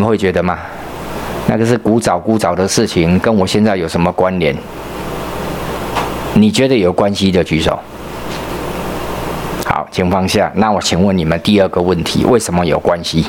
们会觉得吗？那个是古早的事情，跟我现在有什么关联？你觉得有关系的举手。好，请放下。那我请问你们第二个问题，为什么有关系？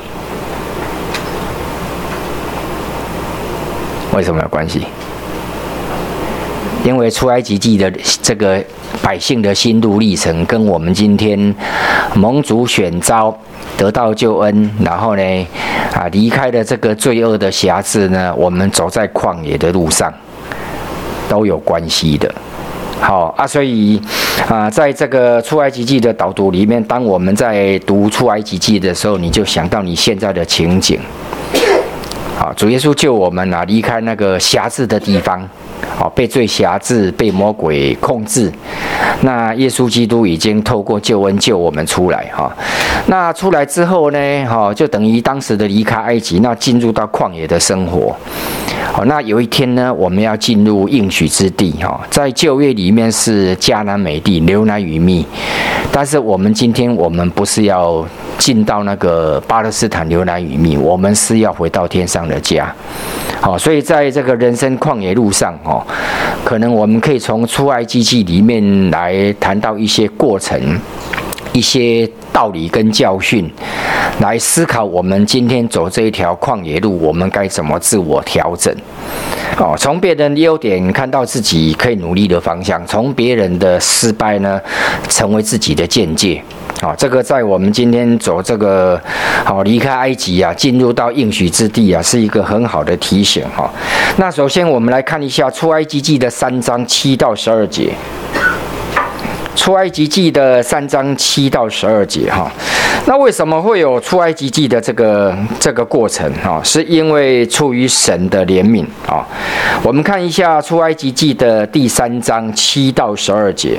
为什么有关系？因为出埃及记的这个百姓的心路历程，跟我们今天蒙主选召得到救恩，然后呢，离开了这个罪恶的辖制呢，我们走在旷野的路上，都有关系的。好啊，所以在这个出埃及记的导读里面，当我们在读出埃及记的时候，你就想到你现在的情景。好，主耶稣救我们离开那个辖制的地方。被罪辖制，被魔鬼控制。那耶稣基督已经透过救恩救我们出来哈。那出来之后呢，就等于当时的离开埃及，那进入到旷野的生活。好，那有一天呢，我们要进入应许之地哈。在旧约里面是迦南美地，流奶与蜜。但是我们今天不是要进到那个巴勒斯坦流奶与蜜，我们是要回到天上的家。好，所以在这个人生旷野路上可能我们可以从出埃及记里面来谈到一些过程、一些道理跟教训，来思考我们今天走这一条旷野路，我们该怎么自我调整。从别人的优点看到自己可以努力的方向，从别人的失败呢，成为自己的见解。这个在我们今天走这个离开埃及进入到应许之地是一个很好的提醒那首先我们来看一下出埃及记的3章7到12节。出埃及记的3章7到12节那为什么会有出埃及记的这个过程是因为出于神的怜悯我们看一下出埃及记的第3章7到12节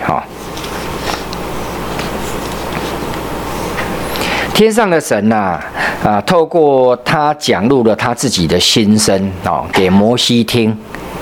天上的神透过他讲述了他自己的心声给摩西听。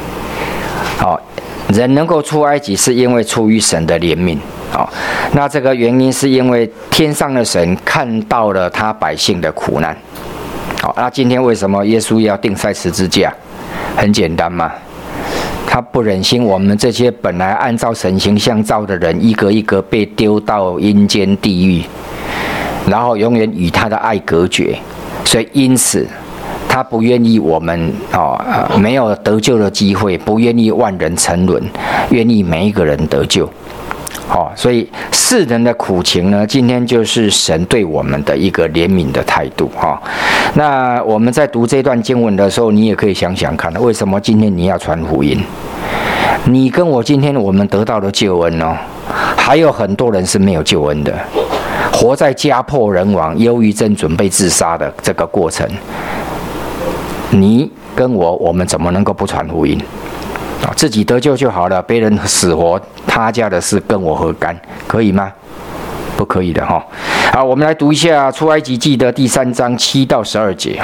人能够出埃及是因为出于神的怜悯。那这个原因是因为天上的神看到了他百姓的苦难。那今天为什么耶稣要钉在十字架？很简单嘛，他不忍心我们这些本来按照神形象造的人，一个一个被丢到阴间地狱，然后永远与他的爱隔绝，所以因此他不愿意我们没有得救的机会，不愿意万人沉沦，愿意每一个人得救。所以世人的苦情呢，今天就是神对我们的一个怜悯的态度那我们在读这段经文的时候，你也可以想想看，为什么今天你要传福音？你跟我今天我们得到的救恩还有很多人是没有救恩的，活在家破人亡、忧郁症准备自杀的这个过程。你跟我们怎么能够不传福音？自己得救就好了，别人死活他家的事跟我何干？可以吗？不可以的好，我们来读一下出埃及记的第3章7到12节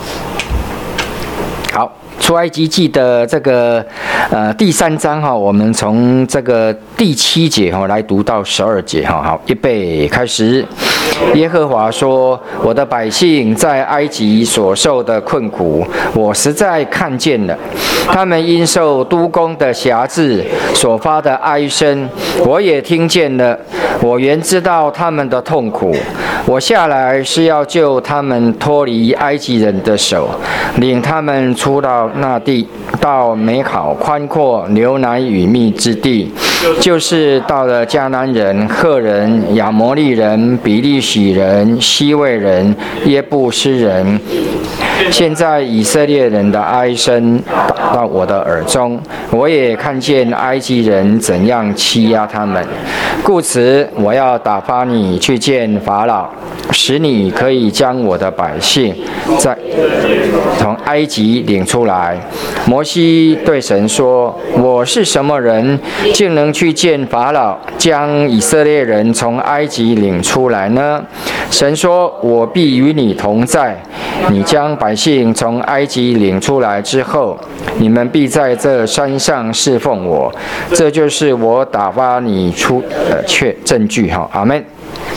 好，出埃及记的这个第3章我们从这个第7节来读到12节好，预备开始。耶和华说：我的百姓在埃及所受的困苦，我实在看见了。他们因受督工的辖制所发的哀声，我也听见了。我原知道他们的痛苦。我下来是要救他们脱离埃及人的手，领他们出到那地，到美好宽阔、流奶与蜜之地，就是到了迦南人、赫人、亚摩利人、比利洗人、希未人、耶布斯人。现在以色列人的哀声达到我的耳中，我也看见埃及人怎样欺压他们，故此我要打发你去见法老，使你可以将我的百姓从埃及领出来。摩西对神说：我是什么人，竟能去见法老，将以色列人从埃及领出来呢？神说：我必与你同在，你将百姓从埃及领出来之后，你们必在这山上侍奉我，这就是我打发你出证据。阿们。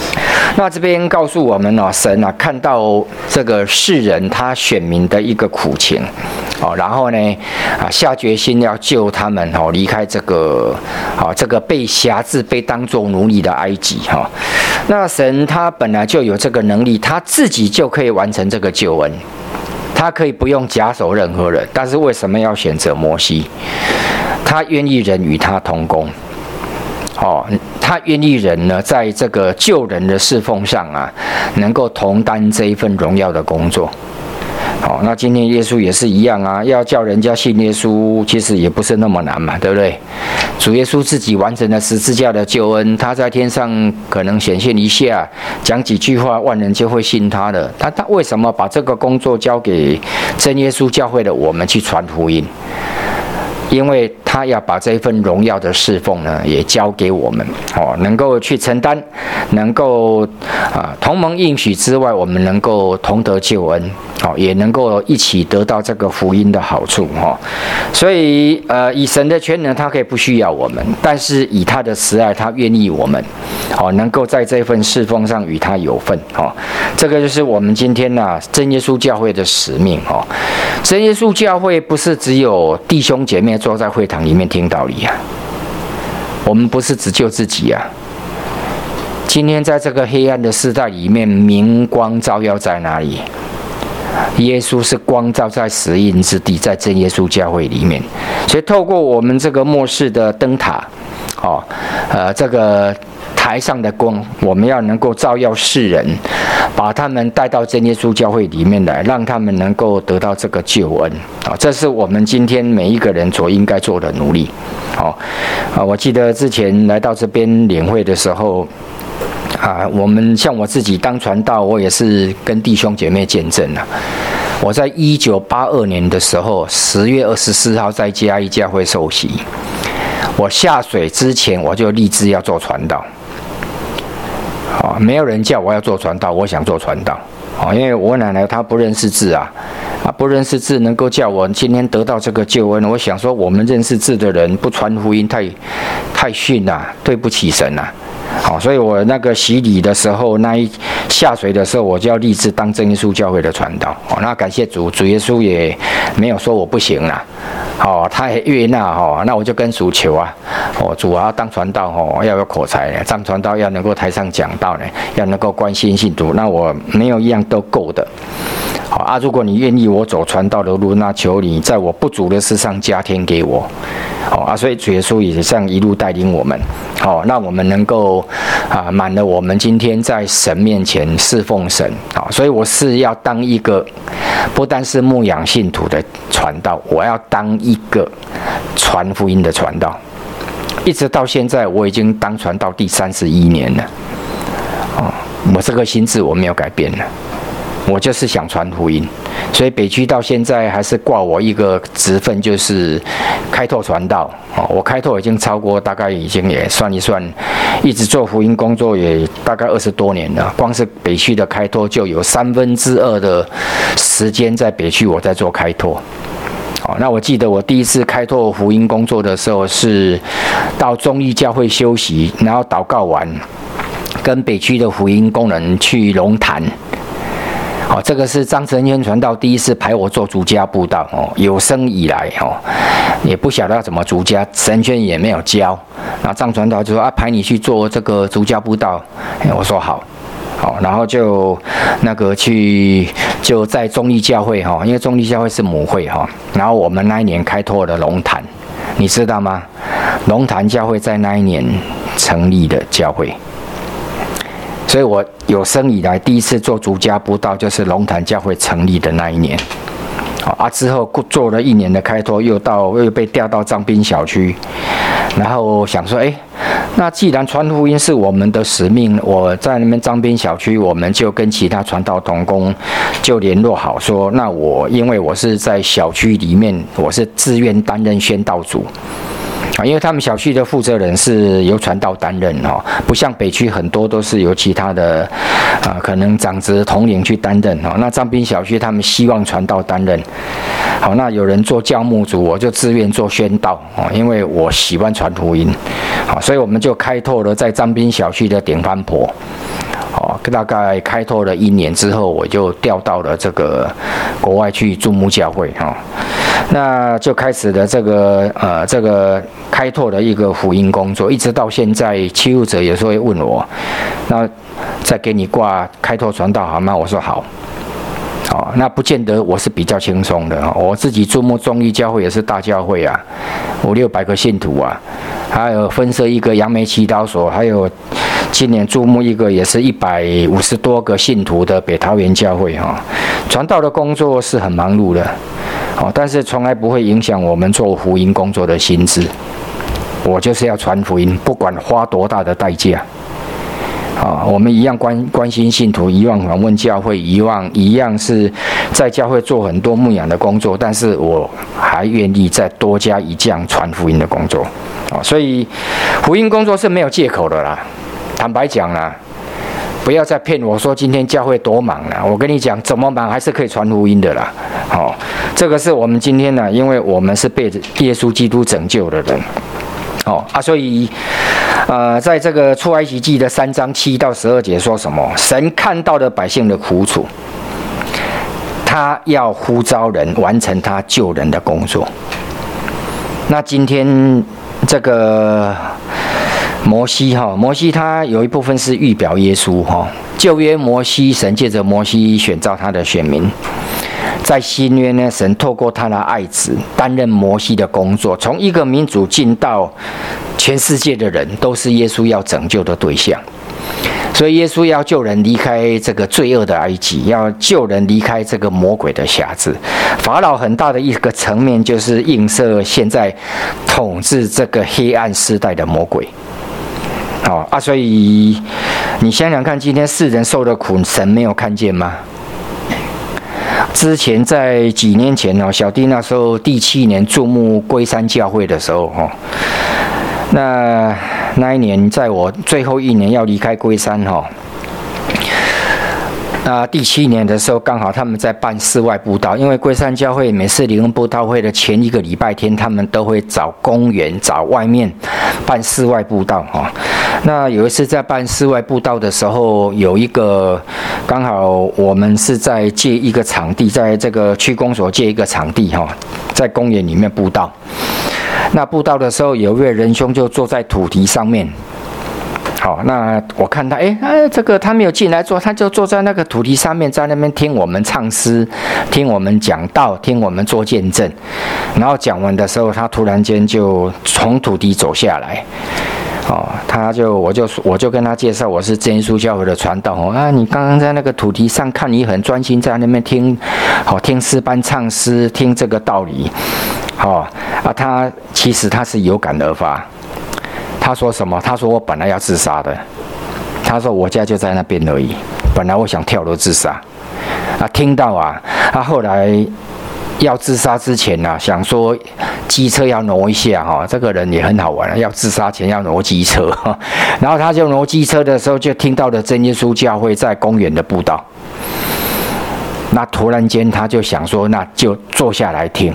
那这边告诉我们神看到这个世人他选民的一个苦情，然后呢下决心要救他们离开这个被辖制、被当作奴隶的埃及那神他本来就有这个能力，他自己就可以完成这个救恩，他可以不用假手任何人，但是为什么要选择摩西？他愿意人与他同工。他愿意人呢，在这个救人的侍奉上能够同担这一份荣耀的工作。那今天耶稣也是一样要叫人家信耶稣，其实也不是那么难嘛，对不对？主耶稣自己完成了十字架的救恩，他在天上可能显现一下，讲几句话，万人就会信他的。他为什么把这个工作交给真耶稣教会的我们去传福音？因为他要把这一份荣耀的侍奉呢，也交给我们能够去承担，能够同盟应许之外，我们能够同得救恩也能够一起得到这个福音的好处所以以神的全能，他可以不需要我们，但是以他的慈爱，他愿意我们能够在这份侍奉上与他有份这个就是我们今天真耶稣教会的使命真耶稣教会不是只有弟兄姐妹坐在会堂里面听道理我们不是只救自己今天在这个黑暗的时代里面，明光照耀在哪里？耶稣是光照在死荫之地，在真耶稣教会里面。所以透过我们这个末世的灯塔这个台上的光，我们要能够照耀世人，把他们带到真耶稣教会里面来，让他们能够得到这个救恩这是我们今天每一个人所应该做的努力我记得之前来到这边联会的时候我们像我自己当传道，我也是跟弟兄姐妹见证我在1982年的时候10月24号在嘉义教会受洗，我下水之前我就立志要做传道没有人叫我要做传道，我想做传道因为我奶奶她不认识字不认识字能够叫我今天得到这个救恩，我想说我们认识字的人不传福音太逊对不起神所以我那个洗礼的时候，那一下水的时候，我就要立志当真耶稣教会的传道那感谢主耶稣也没有说我不行他也悦纳那我就跟主求主要当传道要有口才当传道要能够台上讲道要能够关心信徒，那我没有一样都够的如果你愿意我走传道的路，那求你在我不足的事上加添给我所以主耶稣也这样一路带领我们让我们能够满了我们今天在神面前侍奉神所以我是要当一个不单是牧养信徒的传道，我要当一个传福音的传道，一直到现在我已经当传道第31年了我这个心志我没有改变了，我就是想传福音，所以北区到现在还是挂我一个职分，就是开拓传道我开拓已经超过大概已经也算一算，一直做福音工作也大概20多年了，光是北区的开拓就有2/3的时间在北区我在做开拓那我记得我第一次开拓福音工作的时候是到中义教会休息，然后祷告完跟北区的福音工人去龙潭这个是张承轩传道第一次派我做逐家布道有生以来也不晓得要怎么逐家，承轩也没有教，那张传道就说派你去做这个逐家布道我说好然后就那个就在中义教会因为中义教会是母会然后我们那一年开拓了龙潭，你知道吗？龙潭教会在那一年成立的教会，所以我有生以来第一次做逐家布道，就是龙潭教会成立的那一年。之后做了1年的开拓，又被调到彰滨小区，然后想说，那既然传福音是我们的使命，我在那边彰滨小区，我们就跟其他传道同工就联络好，说，那因为我是在小区里面，我是自愿担任宣道组。因为他们小区的负责人是由传道担任不像北区很多都是由其他的可能长子统领去担任那彰滨小区他们希望传道担任好，那有人做教牧组，我就自愿做宣道因为我喜欢传福音。好，所以我们就开拓了在彰滨小区的顶番婆。大概开拓了1年之后，我就调到了这个国外去注目教会那就开始了这个开拓的一个福音工作，一直到现在，欺负者有时候会问我，那再给你挂开拓传道好吗？我说好。那不见得我是比较轻松的我自己注目中义教会也是大教会啊，500-600个信徒啊，还有分设一个杨梅祈祷所，还有今年注目一个也是150多个信徒的北桃园教会传道的工作是很忙碌的但是从来不会影响我们做福音工作的心志。我就是要传福音，不管花多大的代价我们一样关心信徒，一样访问教会，一样是在教会做很多牧养的工作，但是我还愿意再多加一项传福音的工作所以福音工作是没有借口的啦。坦白讲啦，不要再骗我说今天教会多忙啦，我跟你讲怎么忙还是可以传福音的啦这个是我们今天因为我们是被耶稣基督拯救的人所以在这个出埃及记的3章7到12节说什么？神看到了百姓的苦楚，他要呼召人完成他救人的工作。那今天这个摩西他有一部分是预表耶稣旧约摩西，神借着摩西选召他的选民。在新约呢，神透过他的爱子担任摩西的工作，从一个民族进到全世界的人都是耶稣要拯救的对象。所以耶稣要救人离开这个罪恶的埃及，要救人离开这个魔鬼的辖制。法老很大的一个层面就是映射现在统治这个黑暗世代的魔鬼。所以你想想看，今天世人受的苦，神没有看见吗？之前在几年前小弟那时候第7年注目龟山教会的时候那一年在我最后1年要离开龟山第7年的时候，刚好他们在办室外布道，因为龟山教会每次灵恩布道会的前一个礼拜天，他们都会找公园、找外面办室外布道那有一次在办室外布道的时候，有一个刚好我们是在借一个场地，在这个区公所借一个场地在公园里面布道。那布道的时候，有一位仁兄就坐在土堤上面。那我看他，这个他没有进来坐，他就坐在那个土堤上面，在那边听我们唱诗，听我们讲道，听我们做见证。然后讲完的时候，他突然间就从土堤走下来。我就跟他介绍我是真耶稣教会的传道你刚刚在那个土堤上看你很专心在那边听诗班唱诗，听这个道理他其实他是有感而发。他说什么？他说我本来要自杀的，他说我家就在那边而已，本来我想跳楼自杀听到他后来要自杀之前想说机车要挪一下这个人也很好玩要自杀前要挪机车然后他就挪机车的时候，就听到了真耶稣教会在公园的布道。那突然间他就想说，那就坐下来听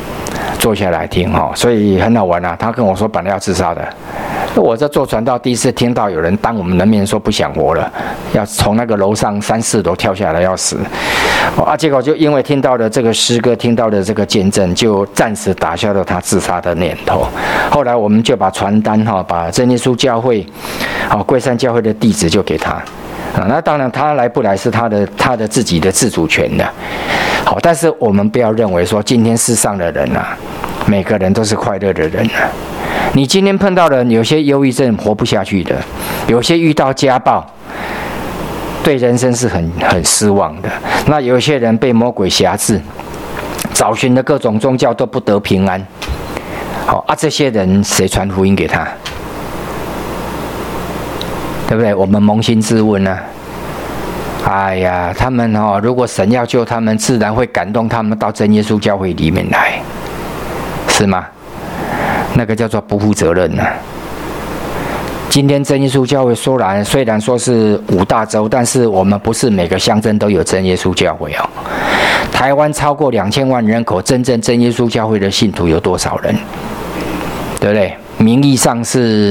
所以很好玩他跟我说本来要自杀的。我在做传道，第一次听到有人当我们的面说不想活了，要从那个楼上3、4楼跳下来要死结果就因为听到了这个诗歌，听到了这个见证，就暂时打消了他自杀的念头。后来我们就把传单把真耶稣教会龟山教会的地址就给他那当然他来不来是他的自己的自主权的但是我们不要认为说今天世上的人每个人都是快乐的人你今天碰到的人，有些忧郁症活不下去的，有些遇到家暴，对人生是很失望的。那有些人被魔鬼辖制，找寻的各种宗教都不得平安。这些人谁传福音给他？对不对？我们扪心自问他们如果神要救他们，自然会感动他们到真耶稣教会里面来，是吗？那个叫做不负责任今天真耶稣教会虽然说是5大洲，但是我们不是每个乡镇都有真耶稣教会台湾超过2000万人口，真正真耶稣教会的信徒有多少人？对不对？名义上是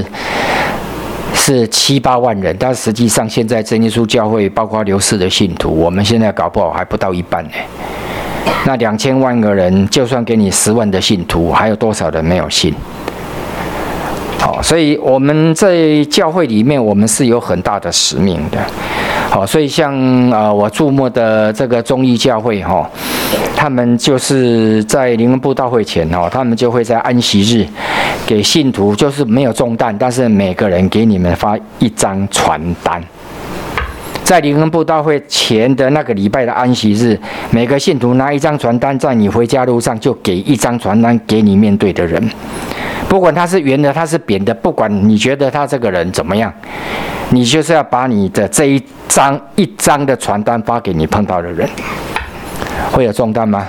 7、8万人，但实际上现在真耶稣教会包括流失的信徒，我们现在搞不好还不到一半呢。那2000万个人，就算给你10万的信徒，还有多少人没有信？好，所以我们在教会里面，我们是有很大的使命的。好，所以像我注目的这个忠义教会哈，他们就是在灵恩布道会前哈，他们就会在安息日给信徒，就是没有重担，但是每个人给你们发1张传单。在灵恩布道会前的那个礼拜的安息日，每个信徒拿1张传单，在你回家路上就给1张传单给你面对的人，不管他是圆的，他是扁的，不管你觉得他这个人怎么样，你就是要把你的这一张的传单发给你碰到的人。会有重担吗？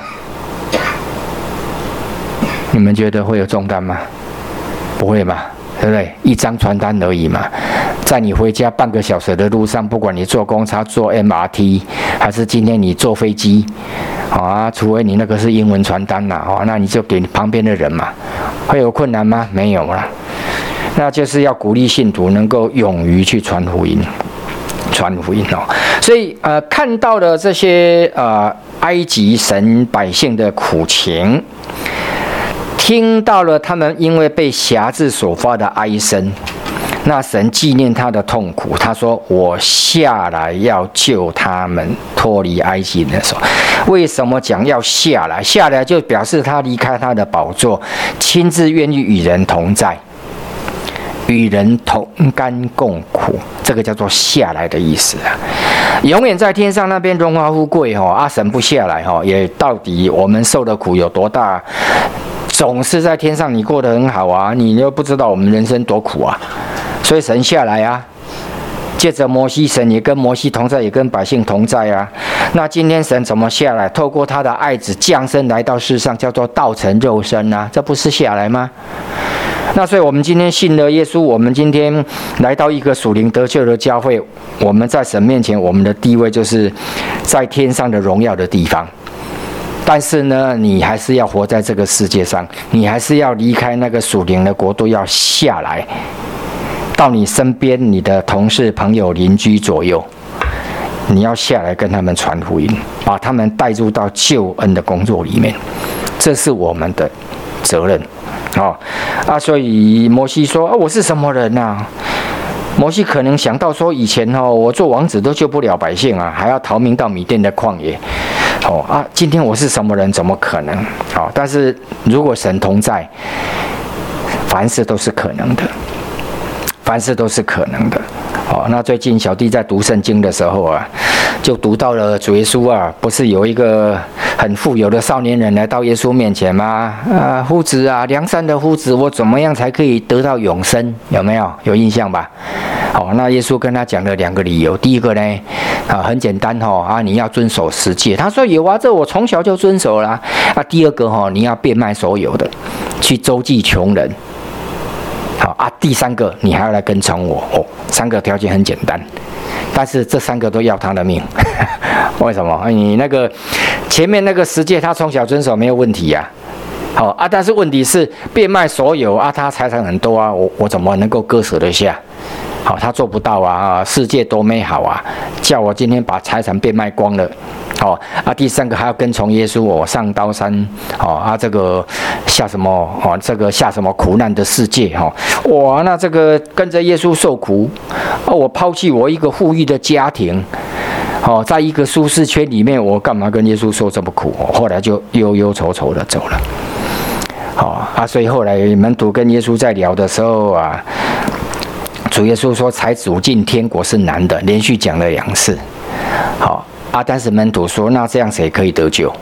你们觉得会有重担吗？不会嘛，对不对？1张传单而已嘛。在你回家半个小时的路上，不管你坐公车、坐 MRT， 还是今天你坐飞机，除非你那个是英文传单啦，那你就给旁边的人嘛。会有困难吗？没有啦。那就是要鼓励信徒能够勇于去传福音哦。所以看到了这些埃及神百姓的苦情，听到了他们因为被辖制所发的哀声。那神纪念他的痛苦，他说：“我下来要救他们脱离埃及人的手。”为什么讲要下来？下来就表示他离开他的宝座，亲自愿意与人同在，与人同甘共苦，这个叫做下来的意思啊。永远在天上那边荣华富贵神不下来也到底我们受的苦有多大？总是在天上你过得很好啊，你又不知道我们人生多苦啊。所以神下来啊，借着摩西，神也跟摩西同在，也跟百姓同在啊。那今天神怎么下来？透过他的爱子降生来到世上，叫做道成肉身啊，这不是下来吗？那所以我们今天信了耶稣，我们今天来到一个属灵得救的教会，我们在神面前，我们的地位就是在天上的荣耀的地方。但是呢，你还是要活在这个世界上，你还是要离开那个属灵的国度，要下来到你身边，你的同事、朋友、邻居左右，你要下来跟他们传福音，把他们带入到救恩的工作里面，这是我们的责任。所以摩西说：“我是什么人啊？”摩西可能想到说，以前我做王子都救不了百姓啊，还要逃命到米甸的旷野。今天我是什么人？怎么可能？但是如果神同在，凡事都是可能的。凡事都是可能的。那最近小弟在读圣经的时候啊，就读到了主耶稣啊，不是有一个很富有的少年人来到耶稣面前吗？夫子啊，良善的夫子，我怎么样才可以得到永生？有没有？有印象吧？那耶稣跟他讲了2个理由。第一个呢，很简单你要遵守10诫。他说有啊，这我从小就遵守了。第二个你要变卖所有的，去周济穷人。第3个你还要来跟从我。3个条件很简单，但是这3个都要他的命。为什么？你那个前面那个10诫他从小遵守没有问题呀。但是问题是变卖所有他财产很多我怎么能够割舍得下？他做不到世界多美好啊！叫我今天把财产变卖光了。第3个还要跟从耶稣，我上刀山，这个下什么这个下什么苦难的世界那这个跟着耶稣受苦我抛弃我一个富裕的家庭在一个舒适圈里面，我干嘛跟耶稣受这么苦？后来就忧忧愁愁的走了。所以后来门徒跟耶稣在聊的时候主耶稣说才主进天国是难的，连续讲了2次。但是门徒说那这样谁可以得救？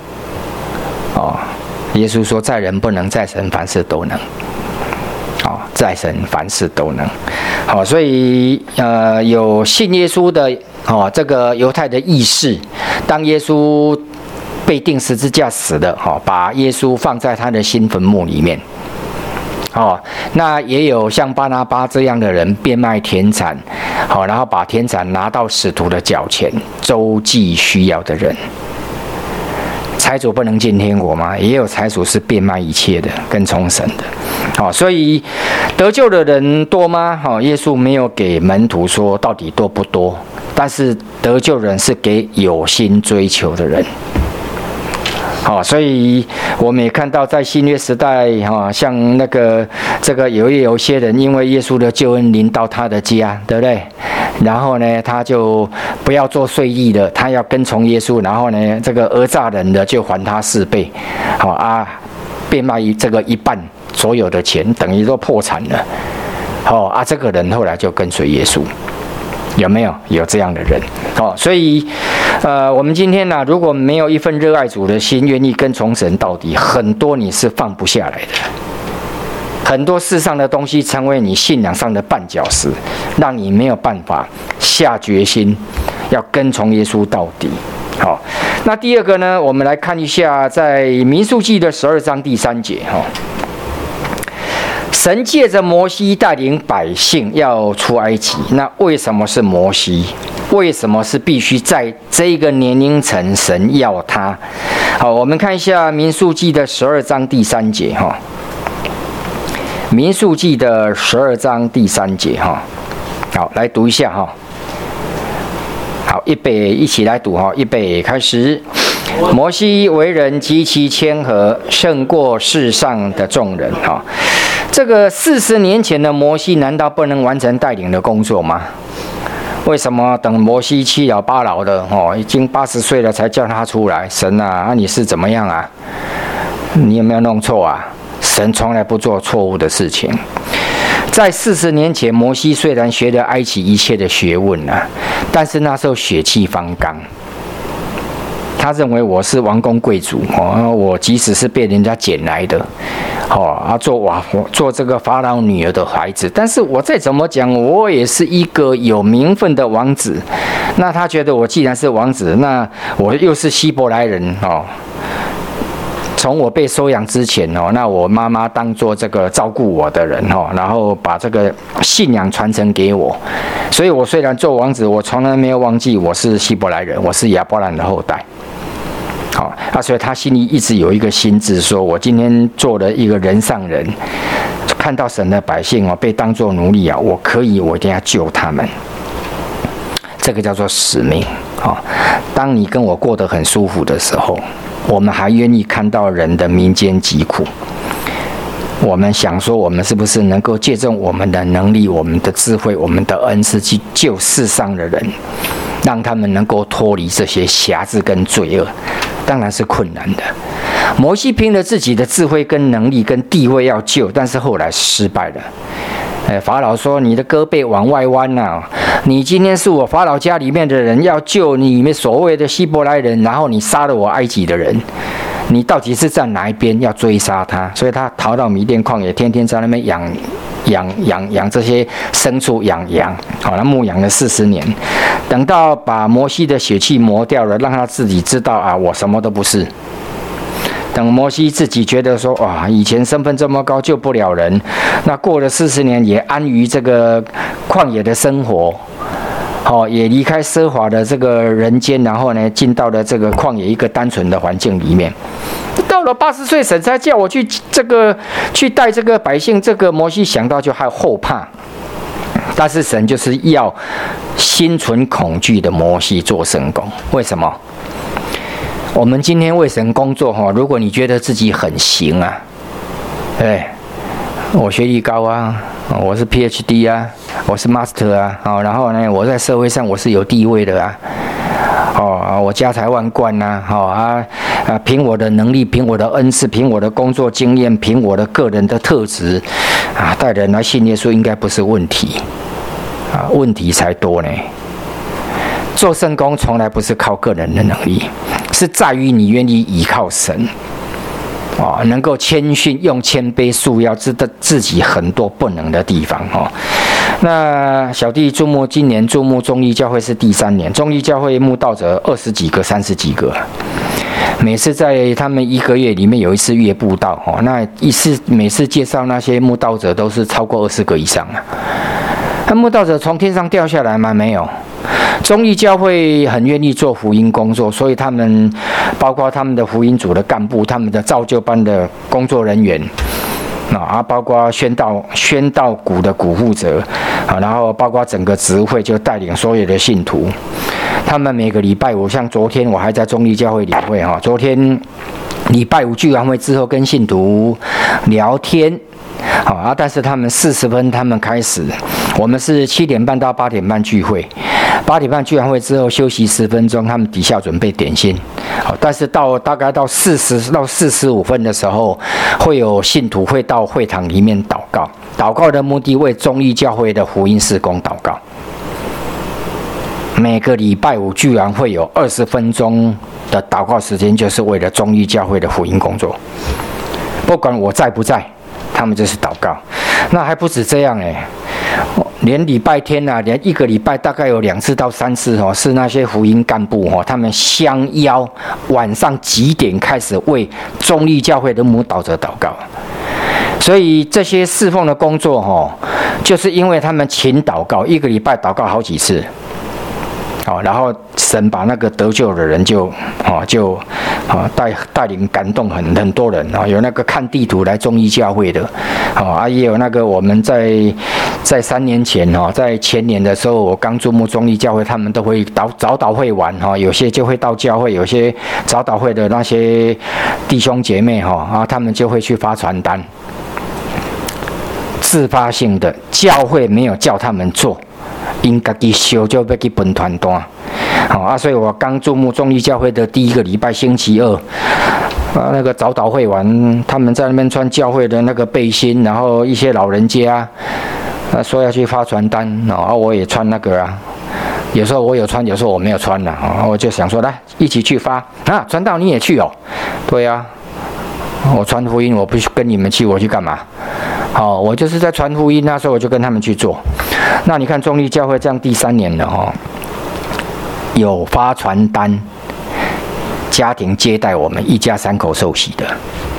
耶稣说在人不能，在神凡事都能。在神凡事都能。所以有信耶稣的这个犹太的义士，当耶稣被钉十字架死了把耶稣放在他的新坟墓里面。那也有像巴拿巴这样的人变卖田产，然后把田产拿到使徒的脚前，周济需要的人。 财主不能进天国吗？也有财主是变卖一切的，跟从神的。好，所以得救的人多吗？好，耶稣没有给门徒说到底多不多，但是得救人是给有心追求的人。好，所以我们也看到在新约时代，像这个有些人因为耶稣的救恩临到他的家，对不对？然后呢，他就不要做税吏的，他要跟从耶稣。然后呢，这个讹诈人的就还他4倍，好啊，变卖这个1半所有的钱，等于都破产了。好啊，这个人后来就跟随耶稣。有没有这样的人？所以，我们今天呢，如果没有一份热爱主的心，愿意跟从神到底，很多你是放不下来的。很多世上的东西成为你信仰上的绊脚石，让你没有办法下决心要跟从耶稣到底。好，那第二个呢，我们来看一下在民数记的12章第3节。神借着摩西带领百姓要出埃及，那为什么是摩西？为什么是必须在这个年龄层神要他？好，我们看一下民数记的12章第3节哈。民数记的12章第3节哈。好，来读一下哈。好，预备一起来读哈，预备开始。摩西为人极其谦和，胜过世上的众人哈。这个40年前的摩西，难道不能完成带领的工作吗？为什么等摩西7老8老的已经80岁了才叫他出来？神啊，你是怎么样啊？你有没有弄错啊？神从来不做错误的事情。在40年前，摩西虽然学了埃及一切的学问但是那时候血气方刚。他认为我是王公贵族我即使是被人家捡来的做这个法老女儿的孩子，但是我再怎么讲，我也是一个有名分的王子。那他觉得我既然是王子，那我又是希伯来人从我被收养之前那我妈妈当做这个照顾我的人然后把这个信仰传承给我，所以我虽然做王子，我从来没有忘记我是希伯来人，我是亚伯兰的后代。所以他心里一直有一个心志，说我今天做了一个人上人，看到神的百姓被当作奴隶我一定要救他们。这个叫做使命当你跟我过得很舒服的时候，我们还愿意看到人的民间疾苦。我们想说，我们是不是能够借助我们的能力、我们的智慧、我们的恩赐去救世上的人，让他们能够脱离这些辖制跟罪恶？当然是困难的。摩西凭着自己的智慧跟能力跟地位要救，但是后来失败了。法老说：“你的胳膊往外弯你今天是我法老家里面的人，要救你们所谓的希伯来人，然后你杀了我埃及的人，你到底是站哪一边？要追杀他。”所以他逃到米甸旷野，天天在那边养这些牲畜，养羊，他牧养了40年。等到把摩西的血气磨掉了，让他自己知道我什么都不是。等摩西自己觉得说以前身份这么高救不了人，那过了40年也安于这个旷野的生活，也离开奢华的这个人间，然后呢进到了这个旷野一个单纯的环境里面。到了80岁，神才叫我去带这个百姓，这个摩西想到就还后怕。但是神就是要心存恐惧的摩西做神工。为什么？我们今天为神工作如果你觉得自己很行我学历高我是 PhD 我是 Master 然后呢我在社会上我是有地位的我家财万贯凭我的能力，凭我的恩赐，凭我的工作经验，凭我的个人的特质带人来信耶稣应该不是问题问题才多呢。做圣工从来不是靠个人的能力，是在于你愿意依靠神能够谦逊，用谦卑束腰，知道自己很多不能的地方那小弟今年注目中义教会是第3年，中义教会慕道者20几个、30几个，每次在他们1个月里面有一次月布道每次介绍那些慕道者都是超过20个以上那慕道者从天上掉下来吗？没有。中义教会很愿意做福音工作，所以他们包括他们的福音组的干部、他们的造就班的工作人员包括宣道股的股负责然后包括整个执会就带领所有的信徒。他们每个礼拜五，像昨天我还在中义教会领会昨天礼拜五聚完会之后跟信徒聊天。但是他们40分他们开始，我们是7点半到8点半聚会，8点半聚完会之后休息10分钟，他们底下准备点心。但是大概到40到45分的时候，会有信徒会到会堂里面祷告，祷告的目的为中义教会的福音事工祷告。每个礼拜五聚完会有20分钟的祷告时间，就是为了中义教会的福音工作。不管我在不在，他们就是祷告。那还不止这样连礼拜天连一个礼拜大概有2次到3次是那些福音干部他们相邀晚上几点开始为中义教会的慕道者祷告。所以这些侍奉的工作就是因为他们勤祷告，一个礼拜祷告好几次。然后神把那个得救的人就带领感动很多人有那个看地图来中义教会的也有那个我们在3年前在前年的时候，我刚注目中义教会，他们都会早祷会玩有些就会到教会，有些早祷会的那些弟兄姐妹他们就会去发传单，自发性的，教会没有叫他们做，因自己烧就要去分传单。所以我刚注目中义教会的第一个礼拜星期二那个早祷会完，他们在那边穿教会的那个背心，然后一些老人家说要去发传单我也穿那个有时候我有穿，有时候我没有穿我就想说来一起去发传道你也去对我传福音，我不跟你们去，我去干嘛？我就是在传福音，那时候我就跟他们去做。那你看中义教会这样第3年了有发传单，家庭接待我们一家3口受洗的，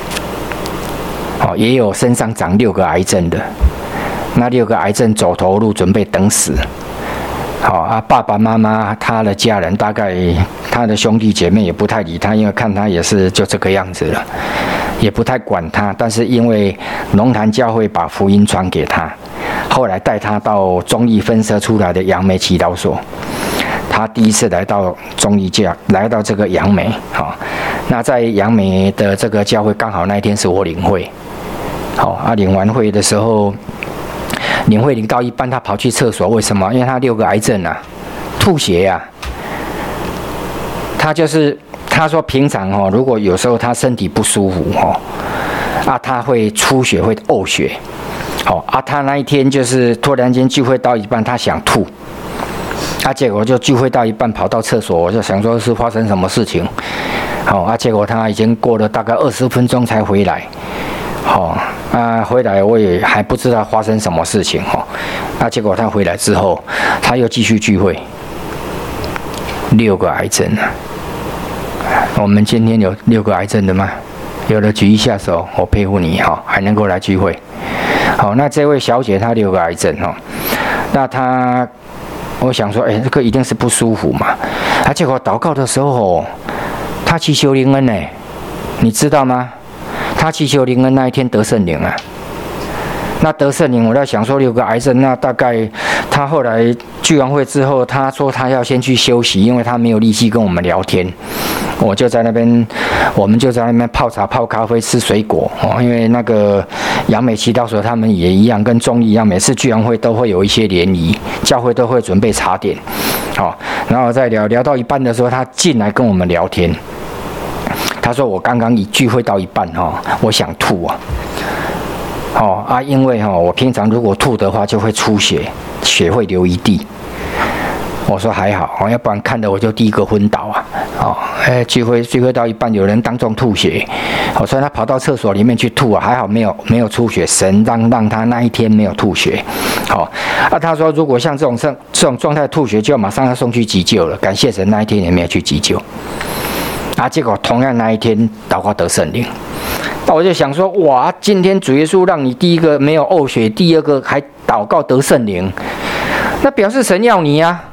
也有身上长6个癌症的，那6个癌症走投路准备等死。爸爸妈妈他的家人大概他的兄弟姐妹也不太理他，因为看他也是就这个样子了，也不太管他。但是因为龙潭教会把福音传给他，后来带他到中义分社出来的杨梅祈祷所，他第一次来到中义教，来到这个杨梅那在杨梅的这个教会，刚好那一天是我领会领完会的时候，领会领到一半，他跑去厕所，为什么？因为他6个癌症吐血他说平常如果有时候他身体不舒服他会出血，会呕血他那一天就是突然间聚会到一半，他想吐结果就聚会到一半跑到厕所，我就想说是发生什么事情结果他已经过了大概20分钟才回来回来我也还不知道发生什么事情结果他回来之后，他又继续聚会，6个癌症我们今天有6个癌症的吗？有的举一下手，我佩服你还能够来聚会。那这位小姐她6个癌症那我想说这个一定是不舒服嘛结果祷告的时候她祈求灵恩你知道吗？他祈求灵恩那一天得圣灵那得圣灵，我在想说6个癌症，那大概他后来聚完会之后，他说他要先去休息，因为他没有力气跟我们聊天。我们就在那边泡茶、泡咖啡、吃水果因为那个杨美祈祷所他们也一样，跟中义一样，每次聚完会都会有一些联谊，教会都会准备茶点然后在聊到一半的时候，他进来跟我们聊天。他说我刚刚聚会到一半我想吐因为我平常如果吐的话就会出血，血会流一地。我说还好要不然看得我就第一个昏倒聚会到一半有人当众吐血所以他跑到厕所里面去吐还好没有出血，神让他那一天没有吐血他说如果像这种状态吐血就要马上要送去急救了，感谢神那一天也没有去急救结果同样那一天祷告得圣灵。那我就想说哇，今天主耶稣让你第一个没有呕血，第二个还祷告得圣灵那表示神要你啊。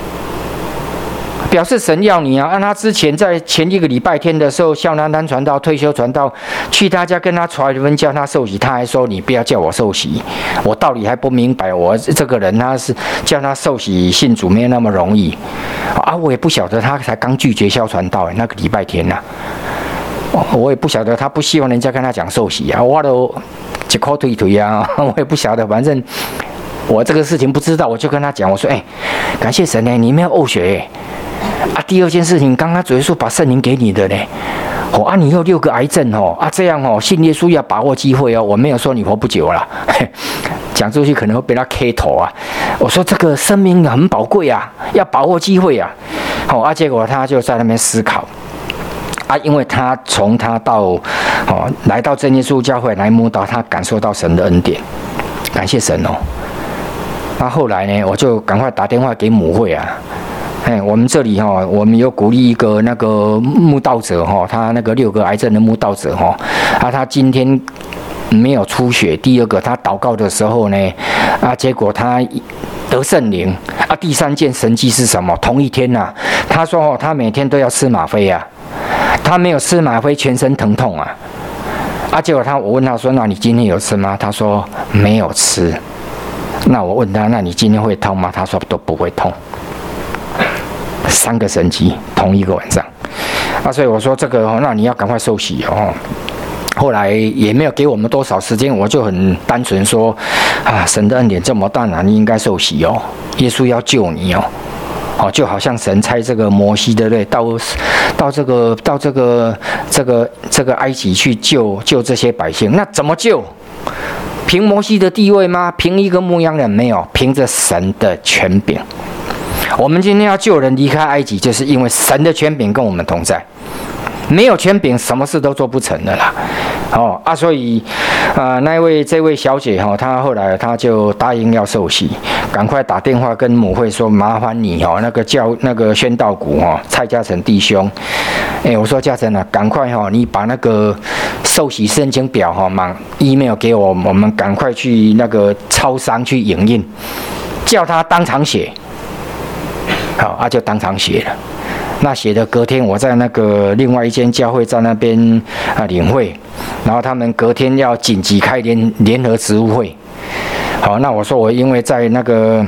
表示神要你啊！按他之前在前一个礼拜天的时候，孝南丹传道退休传道去他家跟他传闻叫他受洗，他还说你不要叫我受洗，我道理还不明白，我这个人他是叫他受洗信主没有那么容易啊！我也不晓得他才刚拒绝孝传道那个礼拜天我也不晓得他不希望人家跟他讲受洗啊，我都一口推推啊，我也不晓得，反正我这个事情不知道，我就跟他讲，我说感谢神你没有呕血第二件事情，刚刚主耶稣把圣灵给你的呢，你有6个癌症这样信耶稣要把握机会我没有说你活不久了，讲出去可能会被他 K 头啊。我说这个生命很宝贵要把握机会结果他就在那边思考因为他从他到来到真耶稣教会来慕道，他感受到神的恩典，感谢神那后来呢，我就赶快打电话给母会我们这里我们有鼓励一个那个慕道者他那个6个癌症的慕道者他今天没有出血。第二个，他祷告的时候呢结果他得圣灵第3件神迹是什么？同一天他说他每天都要吃吗啡他没有吃吗啡全身疼痛结果我问他说，那你今天有吃吗？他说没有吃。那我问他，那你今天会痛吗？他说都不会痛。3个神迹同一个晚上所以我说这个那你要赶快受洗后来也没有给我们多少时间，我就很单纯说神的恩典这么大你应该受洗耶稣要救你就好像神差这个摩西对不对，到这个埃及去救这些百姓，那怎么救？凭摩西的地位吗？凭一个牧羊人？没有，凭着神的权柄。我们今天要救人离开埃及，就是因为神的权柄跟我们同在，没有权柄什么事都做不成的啦所以这位小姐她后来她就答应要受洗，赶快打电话跟母会说，麻烦你那个宣道谷蔡嘉诚弟兄我说嘉诚赶快你把那个受洗申请表忙 email 给我们赶快去那个超商去影印，叫他当场写就当场写了。那写的隔天，我在那个另外一间教会在那边领会，然后他们隔天要紧急开联合职务会。那我说我因为在那个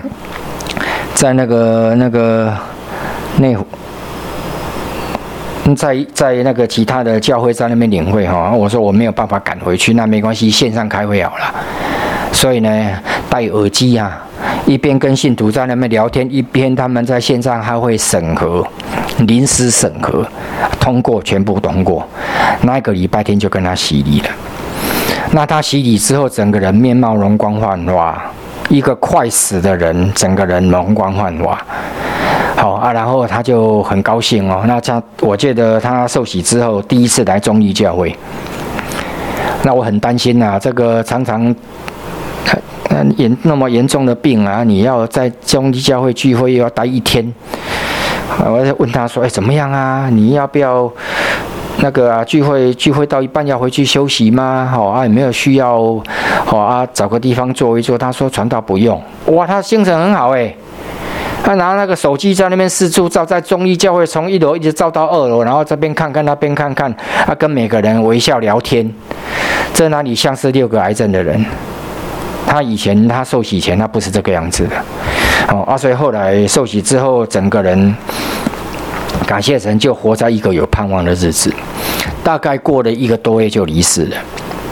在那个其他的教会在那边领会我说我没有办法赶回去，那没关系，线上开会好了。所以呢，戴耳机一边跟信徒在那边聊天，一边他们在线上还会审核，临时审核，通过全部通过。那一个礼拜天就跟他洗礼了。那他洗礼之后，整个人面貌容光焕发，一个快死的人，整个人容光焕发。然后他就很高兴那我记得他受洗之后第一次来中义教会，那我很担心这个常常那么严重的病你要在中义教会聚会又要待1天，我就问他说怎么样你要不要那个聚会到一半要回去休息吗？有没有需要找个地方坐一坐？他说传道不用。哇，他精神很好他拿那个手机在那边四处照，在中义教会从1楼一直照到2楼，然后这边看看那边看看，跟每个人微笑聊天，这哪里像是6个癌症的人？他受洗前他不是这个样子的所以后来受洗之后，整个人感谢神，就活在一个有盼望的日子。大概过了1个多月就离世了。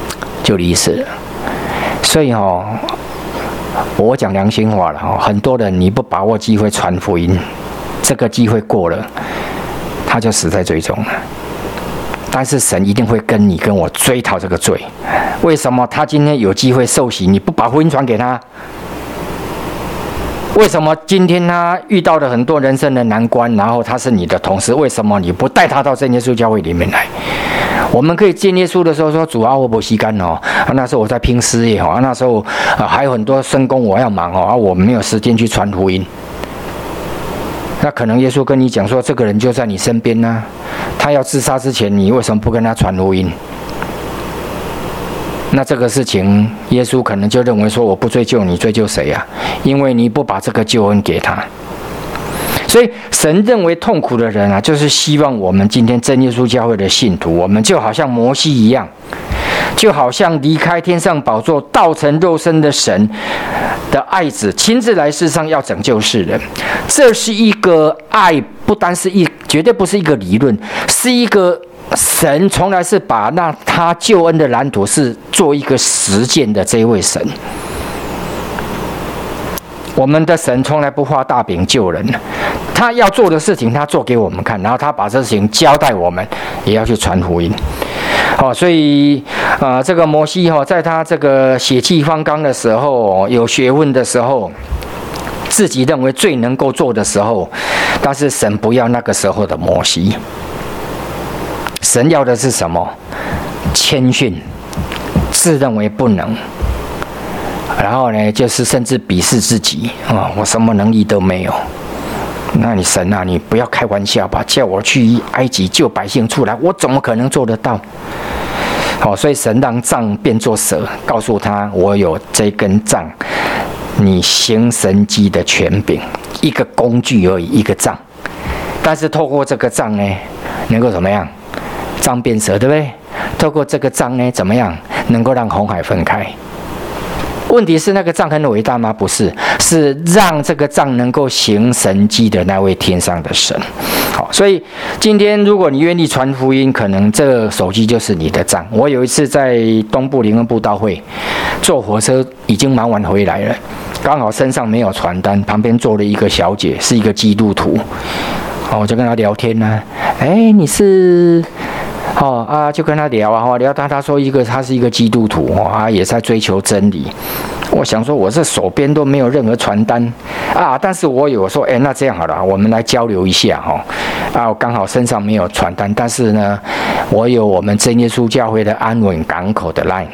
所以我讲良心话了很多人你不把握机会传福音，这个机会过了，他就死在罪中了。但是神一定会跟你跟我追讨这个罪。为什么他今天有机会受洗，你不把福音传给他？为什么今天他遇到了很多人生的难关，然后他是你的同事，为什么你不带他到真耶稣教会里面来？我们可以见耶稣的时候说主我没时间那时候我在拼事业那时候还有很多生工我要忙我没有时间去传福音。那可能耶稣跟你讲说，这个人就在你身边他要自杀之前，你为什么不跟他传福音？ 那这个事情，耶稣可能就认为说，我不追究你，追究谁啊？因为你不把这个救恩给他。所以神认为痛苦的人啊，就是希望我们今天真耶稣教会的信徒，我们就好像摩西一样，就好像离开天上宝座道成肉身的神的爱子，亲自来世上要拯救世人。这是一个爱，不单是绝对不是一个理论，是一个神从来是把他救恩的蓝图是做一个实践的这一位神。我们的神从来不画大饼救人，他要做的事情他做给我们看，然后他把这事情交代我们，也要去传福音。所以这个摩西在他这个血气方刚的时候，有学问的时候，自己认为最能够做的时候，但是神不要那个时候的摩西，神要的是什么？谦逊，自认为不能，然后呢，就是甚至鄙视自己我什么能力都没有。那你神啊，你不要开玩笑吧？叫我去埃及救百姓出来，我怎么可能做得到？所以神让杖变作蛇，告诉他，我有这根杖，你行神迹的权柄，一个工具而已，一个杖。但是透过这个杖呢，能够怎么样？杖变蛇，对不对？透过这个杖呢，怎么样？能够让红海分开。问题是那个杖很伟大吗？不是，是让这个杖能够行神迹的那位天上的神。所以今天如果你愿意传福音，可能这个手机就是你的杖。我有一次在东部灵恩布道会，坐火车已经忙完回来了，刚好身上没有传单，旁边坐了一个小姐，是一个基督徒。我就跟她聊天啊，你是？就跟他聊聊他说他是一个基督徒也在追求真理。我想说，我这手边都没有任何传单但是我有说，那这样好了，我们来交流一下我刚好身上没有传单，但是呢，我有我们真耶稣教会的安稳港口的 line，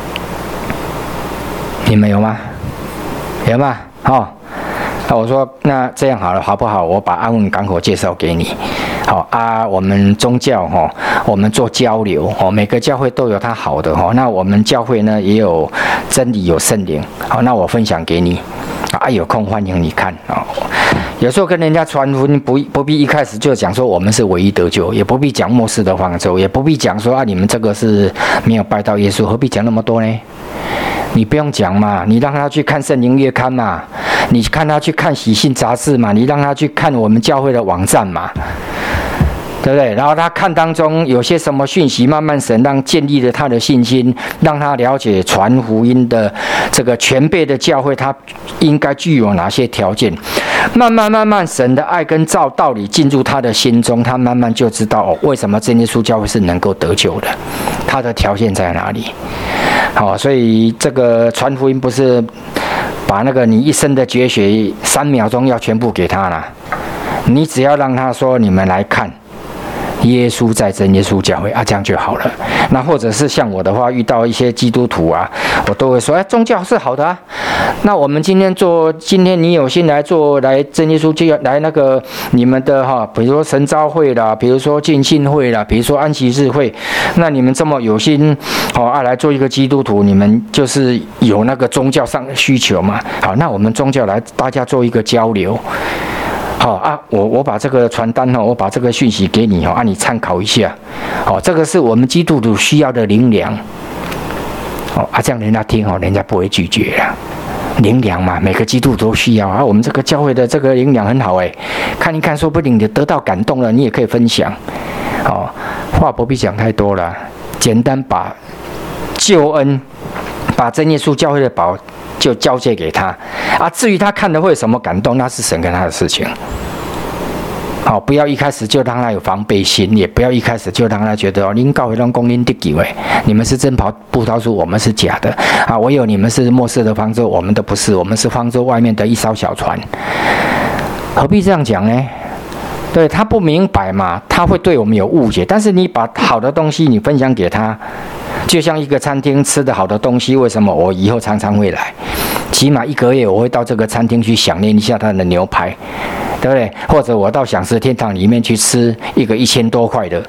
你们有吗？有吗？我说那这样好了，好不好？我把安稳港口介绍给你。我们宗教我们做交流每个教会都有它好的那我们教会呢也有真理有圣灵那我分享给你有空欢迎你看有时候跟人家传福音不必一开始就讲说我们是唯一得救，也不必讲末世的方舟，也不必讲说你们这个是没有拜到耶稣，何必讲那么多呢？你不用讲嘛，你让他去看圣灵月刊嘛，你看他去看喜信杂志嘛，你让他去看我们教会的网站嘛，对不对？然后他看当中有些什么讯息，慢慢神让建立了他的信心，让他了解传福音的这个全备的教会，他应该具有哪些条件。慢慢神的爱跟道理进入他的心中，他慢慢就知道为什么真耶稣教会是能够得救的，他的条件在哪里。所以这个传福音不是把那个你一生的绝学3秒钟要全部给他了，你只要让他说你们来看耶稣在真耶稣教会这样就好了。那或者是像我的话，遇到一些基督徒我都会说宗教是好的那我们今天你有心来真耶稣教来那个你们的比如说神召会啦，比如说浸信会啦，比如说安息日会，那你们这么有心来做一个基督徒，你们就是有那个宗教上的需求嘛。好，那我们宗教来大家做一个交流。我把这个传单我把这个讯息给你你参考一下。这个是我们基督徒需要的灵粮。这样人家听人家不会拒绝啦。灵粮嘛，每个基督徒都需要我们这个教会的这个灵粮很好看一看，说不定你得到感动了，你也可以分享。话不必讲太多了，简单把救恩，把真耶稣教会的宝就交接给他至于他看了会有什么感动，那是神跟他的事情。不要一开始就让他有防备心，也不要一开始就让他觉得您教会拢讲您得救你们是真葡萄树，我们是假的我有你们是末世的方舟，我们都不是，我们是方舟外面的一艘小船。何必这样讲呢？对，他不明白嘛，他会对我们有误解。但是你把好的东西你分享给他，就像一个餐厅吃的好的东西，为什么我以后常常会来？起码1个月我会到这个餐厅去想念一下他的牛排，对不对？或者我到享食天堂里面去吃一个1000多块的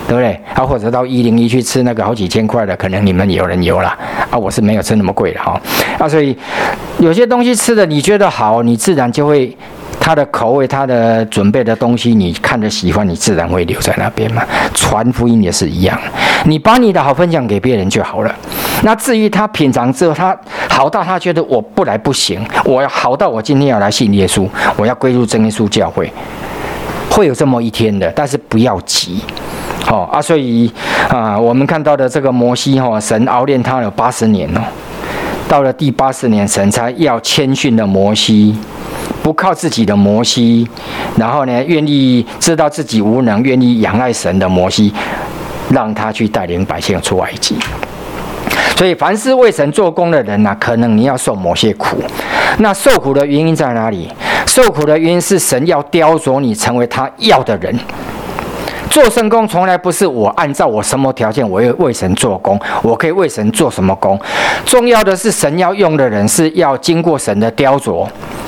对不对？啊，或者到101去吃那个好几千块的，可能你们有人有啦，啊，我是没有吃那么贵的哈。啊，所以有些东西吃的你觉得好，你自然就会。他的口味，他的准备的东西，你看着喜欢，你自然会留在那边嘛。传福音也是一样，你把你的好分享给别人就好了。那至于他品尝之后，他好到他觉得我不来不行，我要好到我今天要来信耶稣，我要归入真耶稣教会，会有这么一天的，但是不要急。所以我们看到的这个摩西神熬炼他有80年哦，到了第80年，神才要谦逊的摩西。不靠自己的摩西，然后呢，愿意知道自己无能，愿意仰赖神的摩西，让他去带领百姓出埃及。所以，凡是为神做工的人可能你要受某些苦。那受苦的原因在哪里？受苦的原因是神要雕琢你，成为他要的人。做圣工从来不是我按照我什么条件，我要为神做工，我可以为神做什么工。重要的是，神要用的人是要经过神的雕琢。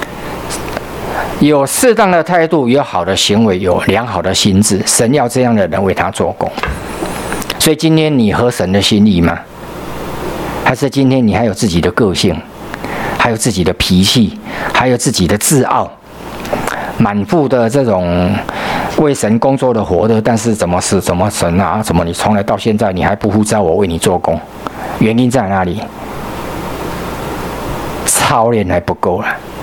有适当的态度，有好的行为，有良好的心智，神要这样的人为他做工。所以今天你合神的心意吗？还是今天你还有自己的个性，还有自己的脾气，还有自己的自傲，满腹的这种为神工作的活的，但是怎么神啊？怎么你从来到现在你还不呼召我为你做工？原因在哪里？操练还不够了。